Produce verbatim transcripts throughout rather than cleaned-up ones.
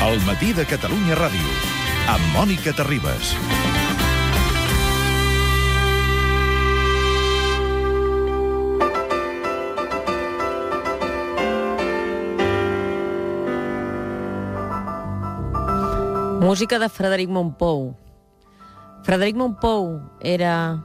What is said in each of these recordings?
El matí de Catalunya Ràdio, amb Mònica Terribas. Música de Frederic Mompou. Frederic Mompou era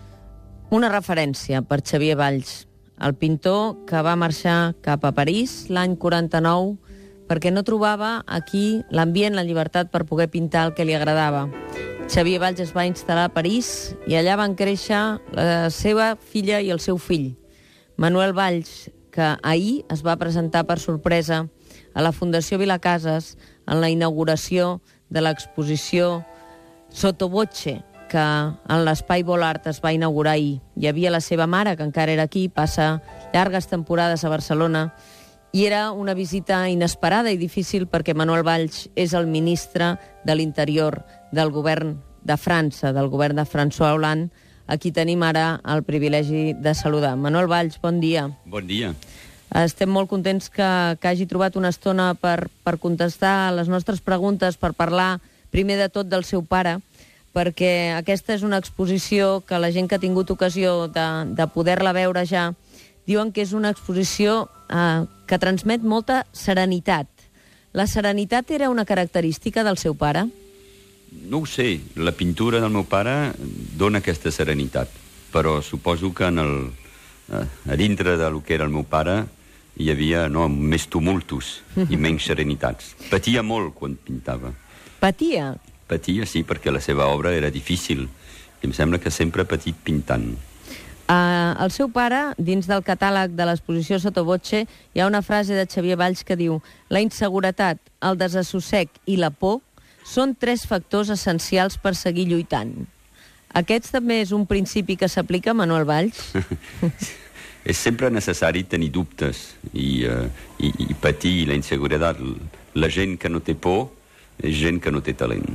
una referència per Xavier Valls, el pintor que va marxar cap a París l'any quaranta-nou perquè no trobava aquí l'ambient, la llibertat per poder pintar el que li agradava. Xavier Valls es va instal·lar a París i allà van créixer la seva filla i el seu fill, Manuel Valls, que ahir es va presentar per sorpresa a la Fundació Vilacases en la inauguració de l'exposició Sottovoce, que en l'Espai Volart es va inaugurar ahir. Hi havia la seva mare, que encara era aquí, passa llargues temporades a Barcelona, i era una visita inesperada i difícil perquè Manuel Valls és el ministre de l'Interior del govern de França, del govern de François Hollande, a qui tenim ara el privilegi de saludar. Manuel Valls, bon dia. Bon dia. Estem molt contents que, que hagi trobat una estona per, per contestar les nostres preguntes, per parlar primer de tot del seu pare, perquè aquesta és una exposició que la gent que ha tingut ocasió de, de poder-la veure ja diuen que és una exposició eh, que transmet molta serenitat. La serenitat era una característica del seu pare? No ho sé. La pintura del meu pare dona aquesta serenitat, però suposo que en el, eh, a dintre del que era el meu pare hi havia no, més tumultos i menys serenitats. Patia molt quan pintava. Patia? Patia, sí, perquè la seva obra era difícil i em sembla que sempre ha patit pintant. Uh, el seu pare, dins del catàleg de l'exposició Sottovoce, hi ha una frase de Xavier Valls que diu: la inseguretat, el desassossec i la por són tres factors essencials per seguir lluitant. Aquests també és un principi que s'aplica a Manuel Valls? És sempre necessari tenir dubtes i, uh, i, i patir la inseguretat. La gent que no té por és gent que no té talent.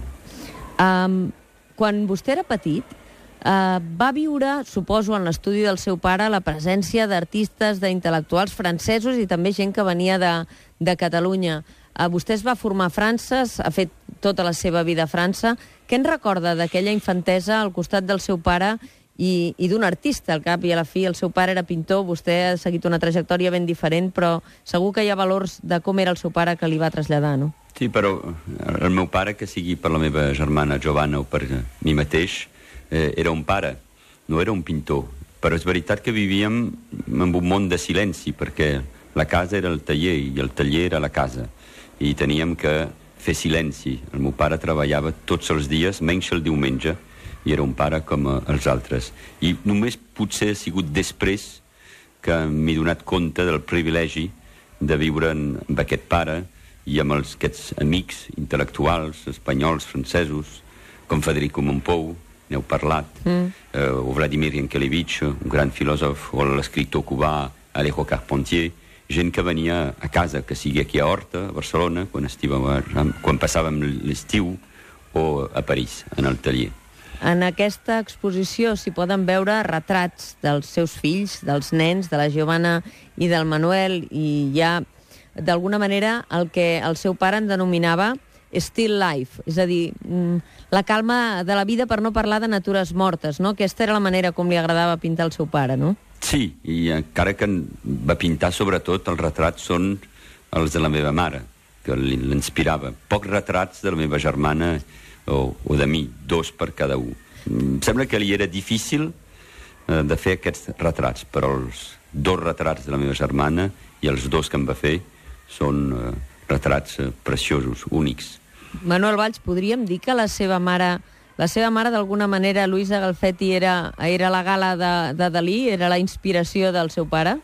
Um, quan vostè era petit, uh, va viure, suposo, en l'estudi del seu pare, la presència d'artistes, d'intel·lectuals francesos i també gent que venia de, de Catalunya. Uh, vostè es va formar a França, ha fet tota la seva vida a França. Què en recorda d'aquella infantesa al costat del seu pare i, i d'un artista? Al cap i a la fi, el seu pare era pintor, vostè ha seguit una trajectòria ben diferent, però segur que hi ha valors de com era el seu pare que li va traslladar, no? Sí, però el meu pare, que sigui per la meva germana Giovanna o per mi mateix, eh, era un pare, no era un pintor. Però és veritat que vivíem en un món de silenci, perquè la casa era el taller i el taller era la casa. I teníem que fer silenci. El meu pare treballava tots els dies, menys el diumenge, i era un pare com els altres. I només potser ha sigut després que m'he donat compte del privilegi de viure en, amb aquest pare i amb els, aquests amics intel·lectuals espanyols, francesos, com Federico Mompou, n'heu parlat, mm. eh, o Vladimir Yankelevich, un gran filòsof, o l'escriptor cubà Alejo Carpentier, gent que venia a casa, que sigui aquí a Horta, a Barcelona, quan, estívem, quan passàvem l'estiu, o a París, en el taller. En aquesta exposició s'hi poden veure retrats dels seus fills, dels nens, de la Giovanna i del Manuel, i hi ha, d'alguna manera, el que el seu pare en denominava still life, és a dir, la calma de la vida per no parlar de natures mortes, no? Aquesta era la manera com li agradava pintar el seu pare, no? Sí, i encara que va pintar, sobretot, els retrats són els de la meva mare, que l'inspirava. Pocs retrats de la meva germana o, o de mi, dos per cada un. Em sembla que li era difícil eh, de fer aquests retrats, però els dos retrats de la meva germana i els dos que em va fer són eh, retrats eh, preciosos, únics. Manuel Valls, podríem dir que la seva mare, la seva mare d'alguna manera, Luisa Galfetti, era, era la gala de, de Dalí, era la inspiració del seu pare?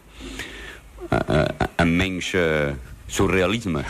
Uh, uh, amb menys uh, surrealisme.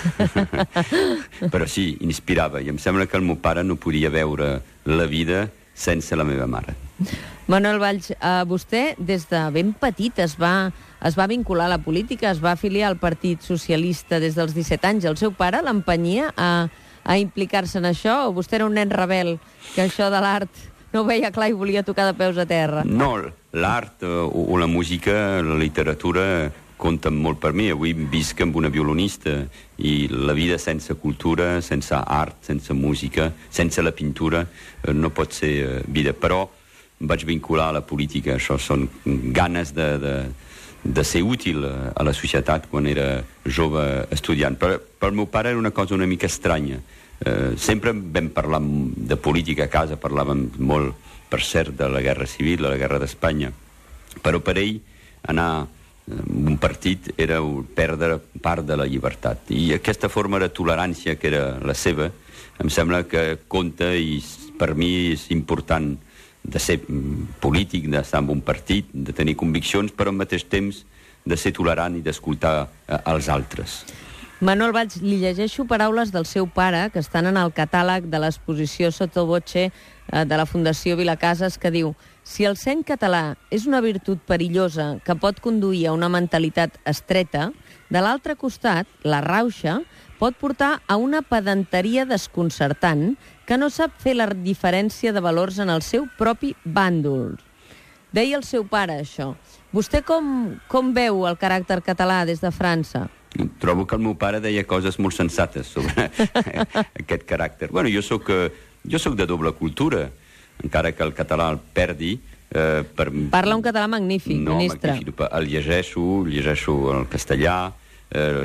Però sí, inspirava, i em sembla que el meu pare no podia veure la vida sense la meva mare. Manuel Valls, uh, vostè des de ben petit es va, es va vincular a la política, es va afiliar al Partit Socialista des dels disset anys. El seu pare l'empenyia a, a implicar-se en això, o vostè era un nen rebel que això de l'art no ho veia clar i volia tocar de peus a terra? No, l'art o, o la música, la literatura compten molt per mi. Avui visc amb una violonista i la vida sense cultura, sense art, sense música, sense la pintura, eh, no pot ser eh, vida. Però em vaig vincular a la política. Això són ganes de, de, de ser útil a la societat quan era jove estudiant. Per, per meu pare era una cosa una mica estranya. Eh, sempre vam parlar de política a casa, parlàvem molt, per cert, de la guerra civil, de la guerra d'Espanya. Però per ell anar a un partit era perdre part de la llibertat. I aquesta forma de tolerància que era la seva, em sembla que compta i per mi és important de ser polític, d'estar en un partit, de tenir conviccions, però al mateix temps de ser tolerant i d'escoltar els altres. Manuel Valls, li llegeixo paraules del seu pare que estan en el catàleg de l'exposició Sottovoce de la Fundació Vilacases, que diu: si el seny català és una virtut perillosa que pot conduir a una mentalitat estreta, de l'altre costat, la rauxa pot portar a una pedanteria desconcertant que no sap fer la diferència de valors en el seu propi bàndol. Deia el seu pare això. Vostè com, com veu el caràcter català des de França? Trobo que el meu pare deia coses molt sensates sobre aquest caràcter. Bueno, jo soc, jo soc de doble cultura, encara que el català el perdi. Eh, per... Parla un català magnífic, no, ministre. Magnífic. El llegeixo, llegeixo el castellà, eh,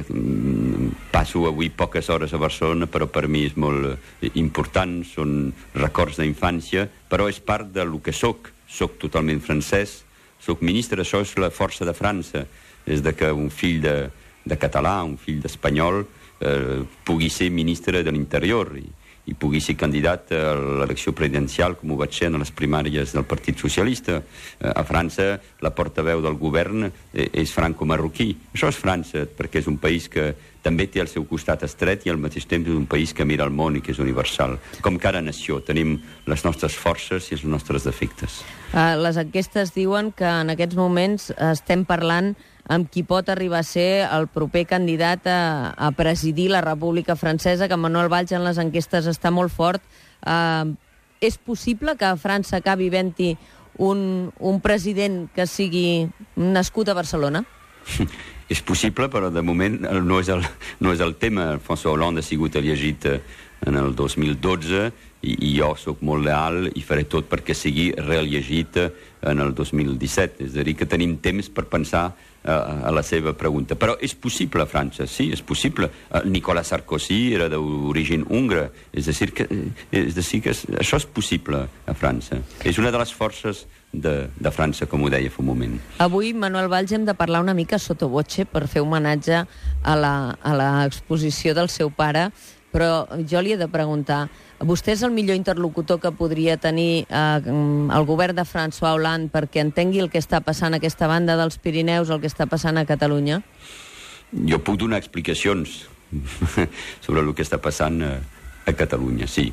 passo avui poques hores a Barcelona, però per mi és molt important, són records d'infància, però és part del que soc. Soc totalment francès, soc ministre, això és la força de França, des de que un fill de de català, un fill d'espanyol, eh, pugui ser ministre de l'Interior i, i pugui ser candidat a l'elecció presidencial, com ho vaig ser en les primàries del Partit Socialista. Eh, a França, la portaveu del govern eh, és franco-marroquí. Això és França, perquè és un país que també té el seu costat estret i al mateix temps és un país que mira el món i que és universal. Com cada nació, tenim les nostres forces i els nostres defectes. Uh, les enquestes diuen que en aquests moments estem parlant amb qui pot arribar a ser el proper candidat a, a presidir la República Francesa, que Manuel Valls en les enquestes està molt fort. Uh, és possible que a França acabi havent-hi un, un president que sigui nascut a Barcelona? És possible, però de moment no és el, no és el tema. François Hollande ha sigut elegit en el dos mil dotze i, i jo sóc molt leal i faré tot perquè sigui reelegit en el dos mil disset. És a dir, que tenim temps per pensar a la seva pregunta. Però és possible a França, sí, és possible. Nicolas Sarkozy era d'origen húngara, és a dir, que, és a dir que això és possible a França. És una de les forces de, de França, com ho deia fa un moment. Avui, Manuel Valls, hem de parlar una mica sottovoce per fer homenatge a l'exposició del seu pare, però jo li he de preguntar, vostè és el millor interlocutor que podria tenir eh, el govern de François Hollande perquè entengui el que està passant a aquesta banda dels Pirineus, el que està passant a Catalunya? Jo puc donar explicacions sobre el que està passant a, a Catalunya, sí.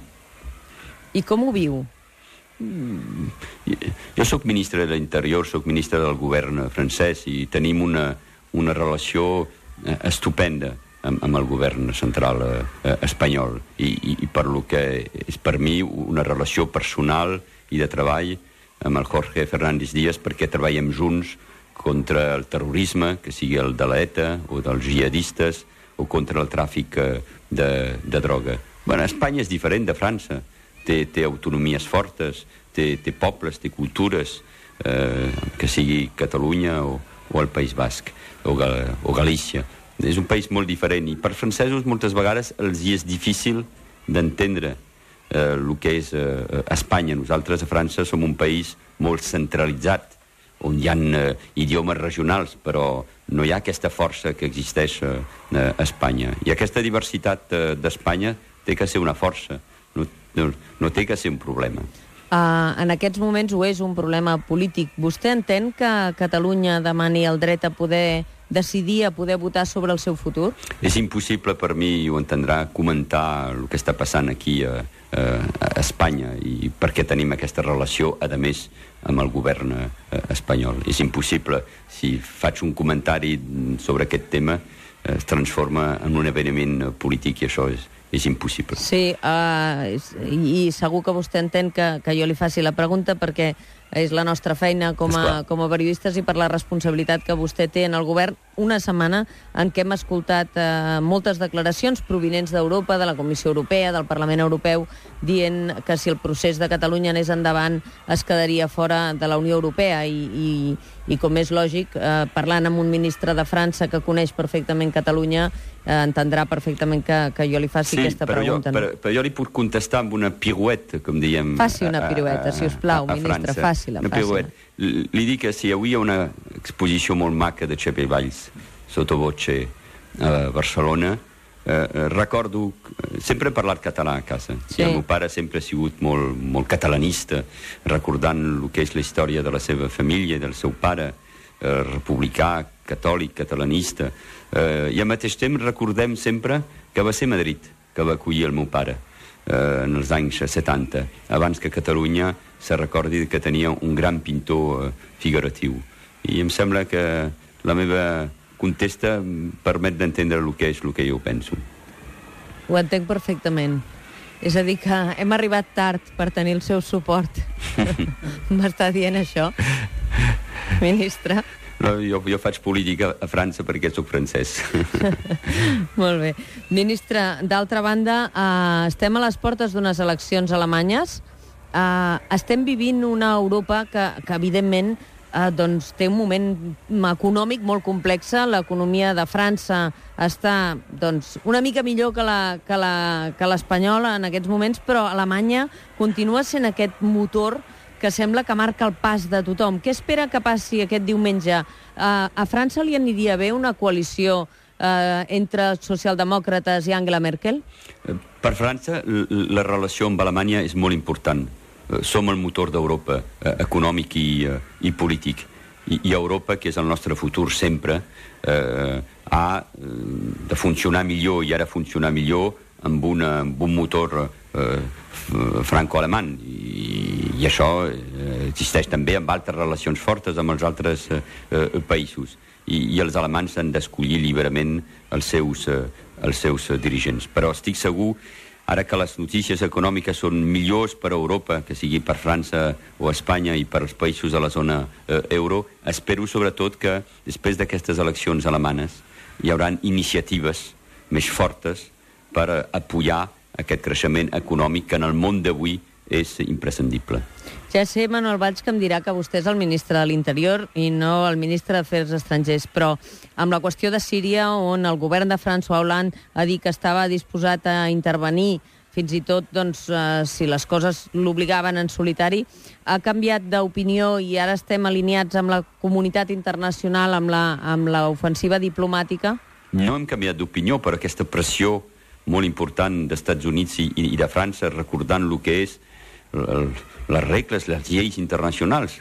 I com ho viu? Jo sóc ministre de l'Interior, sóc ministre del govern francès i tenim una, una relació estupenda amb, amb el govern central eh, espanyol I, i, i per lo que és per mi una relació personal i de treball amb el Jorge Fernández Díaz, perquè treballem junts contra el terrorisme, que sigui el de l'ETA o dels jihadistes, o contra el tràfic de, de droga. Bueno, Espanya és diferent de França, té, té autonomies fortes, té, té pobles, té cultures, eh, que sigui Catalunya o, o el País Basc o, o Galícia. És un país molt diferent i per francesos moltes vegades els hi és difícil d'entendre eh, el que és eh, Espanya. Nosaltres a França som un país molt centralitzat on hi ha eh, idiomes regionals, però no hi ha aquesta força que existeix eh, a Espanya. I aquesta diversitat eh, d'Espanya té que ser una força, no, no, no té que ser un problema. Uh, en aquests moments ho és un problema polític. Vostè entén que Catalunya demani el dret a poder decidir, a poder votar sobre el seu futur? És impossible per mi, ho entendrà, comentar el que està passant aquí a, a, a Espanya i perquè tenim aquesta relació, a més, amb el govern a, a espanyol. És impossible. Si faig un comentari sobre aquest tema, es transforma en un esdeveniment polític i això és, és impossible. Sí, uh, i segur que vostè entén que, que jo li faci la pregunta perquè és la nostra feina com a, com a periodistes i per la responsabilitat que vostè té en el govern. Una setmana en què hem escoltat eh, moltes declaracions provinents d'Europa, de la Comissió Europea, del Parlament Europeu, dient que si el procés de Catalunya anés endavant es quedaria fora de la Unió Europea i, i, i com és lògic, eh, parlant amb un ministre de França que coneix perfectament Catalunya, eh, entendrà perfectament que, que jo li faci sí, aquesta però pregunta. Jo, però, però jo li puc contestar amb una pirueta, com diem. Faci una pirueta, a, a, si us plau, a, a ministre, faci-la. Una pirueta. Li dic que si avui hi ha una exposició molt maca de Xavier Valls sotto voce a Barcelona, eh, recordo, sempre he parlat català a casa, sí. I el meu pare sempre ha sigut molt, molt catalanista, recordant el que és la història de la seva família, del seu pare, eh, republicà, catòlic, catalanista, eh, i al mateix temps recordem sempre que va ser Madrid que va acollir el meu pare eh, en els anys setanta, abans que Catalunya se recordi que tenia un gran pintor eh, figuratiu. I em sembla que la meva contesta em permet d'entendre el que és el que jo penso. Ho entenc perfectament. És a dir, que hem arribat tard per tenir el seu suport. M'està dient això, ministre? No, jo, jo faig política a França perquè sóc francès. Molt bé. Ministre, d'altra banda, eh, estem a les portes d'unes eleccions alemanyes. Eh, estem vivint una Europa que, que evidentment, eh, doncs, té un moment econòmic molt complex. L'economia de França està doncs, una mica millor que la, que la, que l'espanyola en aquests moments, però Alemanya continua sent aquest motor que sembla que marca el pas de tothom. Què espera que passi aquest diumenge? Uh, a França li aniria bé una coalició uh, entre socialdemòcrates i Angela Merkel? Per França, la relació amb Alemanya és molt important. Som el motor d'Europa, eh, econòmic i, eh, i polític. I, I Europa, que és el nostre futur sempre, eh, ha de funcionar millor i ha de funcionar millor amb, una, amb un motor eh, franco-alemany. I, i això eh, existeix també amb altres relacions fortes amb els altres eh, eh, països. I, I els alemanys han d'escollir lliurement els seus, eh, els seus eh, dirigents. Però estic segur, ara que les notícies econòmiques són millors per a Europa, que sigui per França o Espanya i per als països de la zona eh, euro, espero sobretot que després d'aquestes eleccions alemanes hi haurà iniciatives més fortes per apoyar aquest creixement econòmic que en el món d'avui és imprescindible. Ja sé, Manuel Valls, que em dirà que vostè és el ministre de l'Interior i no el ministre d'Afers Estrangers, però amb la qüestió de Síria, on el govern de François Hollande ha dit que estava disposat a intervenir, fins i tot doncs, eh, si les coses l'obligaven en solitari, ha canviat d'opinió i ara estem alineats amb la comunitat internacional, amb la, amb l'ofensiva diplomàtica? No hem canviat d'opinió, però aquesta pressió molt important dels Estats Units i, i de França, recordant el que és el, les regles, les lleis internacionals.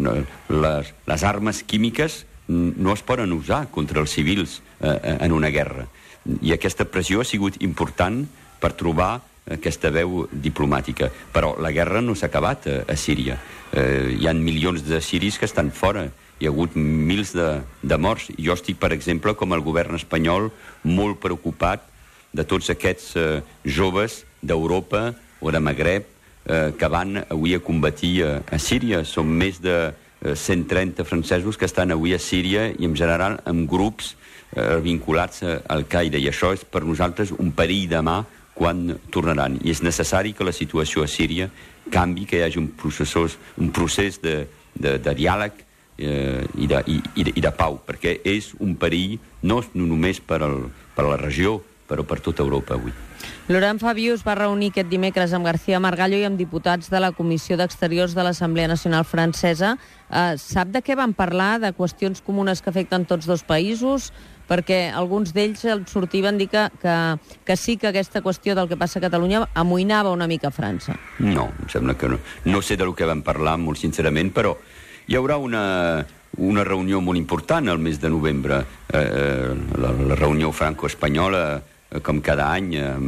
Les, les armes químiques no es poden usar contra els civils eh, en una guerra. I aquesta pressió ha sigut important per trobar aquesta veu diplomàtica. Però la guerra no s'ha acabat a, a Síria. Eh, hi ha milions de siris que estan fora. Hi ha hagut mils de, de morts. Jo estic, per exemple, com el govern espanyol, molt preocupat de tots aquests eh, joves d'Europa o de Magreb eh, que van avui a combatir a, a Síria. Són més de eh, cent trenta francesos que estan avui a Síria i en general amb grups eh, vinculats a Al-Qaeda, i això és per nosaltres un perill demà quan tornaran. I és necessari que la situació a Síria canvi, que hi hagi un procés, un procés de, de, de diàleg eh, i, de, i, i, de, i de pau, perquè és un perill no, no només per, el, per la regió, però per tota Europa avui. Laurent Fabius va reunir aquest dimecres amb García Margallo i amb diputats de la Comissió d'Exteriors de l'Assemblea Nacional Francesa. Eh, sap de què van parlar? De qüestions comunes que afecten tots dos països? Perquè alguns d'ells sortiven dir que, que, que sí que aquesta qüestió del que passa a Catalunya amoïnava una mica a França. No, em sembla que no. No sé del que van parlar, molt sincerament, però hi haurà una, una reunió molt important al mes de novembre, eh, la, la reunió franco-espanyola, com cada any,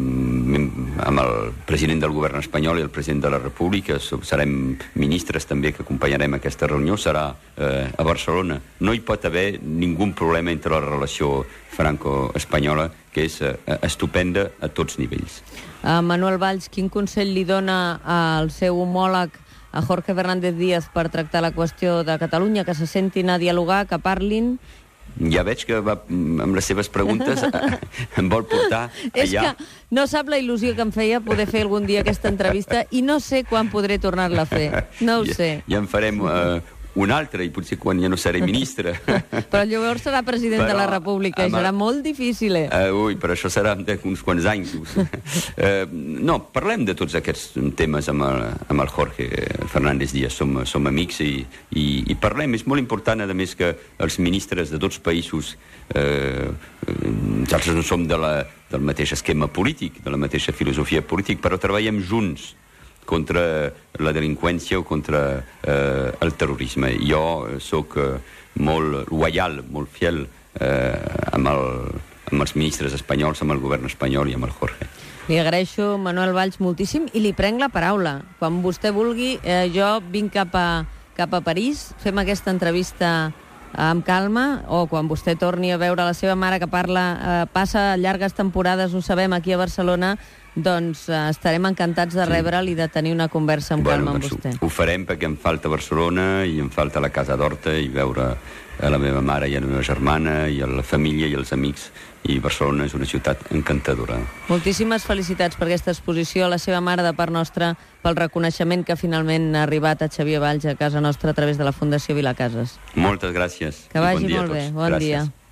amb el president del govern espanyol i el president de la República. Serem ministres també que acompanyarem aquesta reunió, serà eh, a Barcelona. No hi pot haver ningú problema entre la relació franco-espanyola que és uh, estupenda a tots nivells. Uh, Manuel Valls, quin consell li dona al seu homòleg, a Jorge Fernández Díaz, per tractar la qüestió de Catalunya, que se sentin a dialogar, que parlin? Ja veig que va, amb les seves preguntes em vol portar allà. És que no sap la il·lusió que em feia poder fer algun dia aquesta entrevista i no sé quan podré tornar-la a fer. No ho ja, sé. Ja en farem uh, un altre, i potser quan ja no seré ministre. Però llavors serà president però, de la República i serà el... molt difícil. Eh? Uh, ui, però això serà d'uns quants anys. uh, no, parlem de tots aquests temes amb el, amb el Jorge Fernández Díaz. Som, som amics i, i, i parlem. És molt important, a més, que els ministres de tots països, eh, nosaltres no som de la, del mateix esquema polític, de la mateixa filosofia política, però treballem junts contra la delinqüència o contra eh, el terrorisme. Jo sóc eh, molt loial, molt fiel eh, amb, el, amb els ministres espanyols, amb el govern espanyol i amb el Jorge. Li agraeixo, Manuel Valls, moltíssim, i li prenc la paraula. Quan vostè vulgui, eh, jo vinc cap a, cap a París, fem aquesta entrevista amb calma, o quan vostè torni a veure la seva mare, que parla, eh, passa llargues temporades, ho sabem, aquí a Barcelona, doncs eh, estarem encantats de rebre'l i de tenir una conversa amb bueno, calma amb doncs vostè. Ho farem perquè em falta Barcelona i em falta la Casa d'Horta i veure a la meva mare i a la meva germana i a la família i els amics, i Barcelona és una ciutat encantadora. Moltíssimes felicitats per aquesta exposició, a la seva mare de part nostra, pel reconeixement que finalment ha arribat a Xavier Valls a casa nostra a través de la Fundació Vilacases. Moltes gràcies. Que vagi bon dia molt bé. a tots. Bon gràcies. dia.